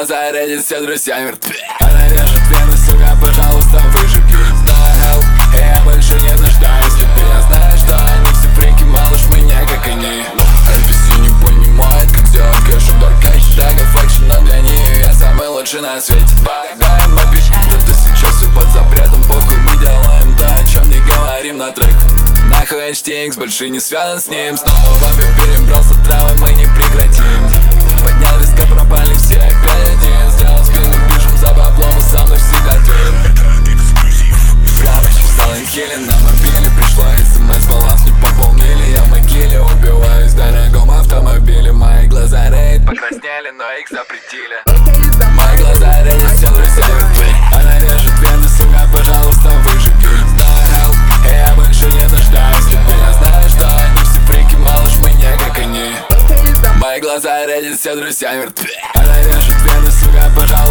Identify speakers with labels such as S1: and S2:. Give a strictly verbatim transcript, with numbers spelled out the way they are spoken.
S1: глаза рядят, все друзья мертвы. Она режет вены, сука, пожалуйста, выжиги. Знаю, я больше не нуждаюсь в тебе. Я знаю, что они все фрики, малыш, меня как они. эй би си не понимает, как сделать кэш. Удар хэштегов, экшен, но для нее я самый лучший на свете. Полагаем, мы пишем, где-то сейчас все под запретом. Похуй, мы делаем то, о чем не говорим на трек. Нахуй эйч ти экс, больше не связан с ним. Снова вампир перебрался травы, мы не прекратим. Поднял риска, пропали все, опять один. Сделал спину, пишем за бабло, мы со мной всегда тем. Прямо стал инхилин на мобиле. Пришло смс, баланс не пополнили. Я в могиле убиваюсь в дорогом автомобиле. Мои глаза рейд покраснели, но их запретили. Мои глаза рейд, все друзья мертвы. Она режет вены, сука, пожалуйста, выжиги. Знаю, я больше не нуждаюсь в тебе. Я знаю, что они все фрики, малыш, мы не как они. Мои глаза рядят, все друзья мертвы. Она режет вены, сука, пожалуйста.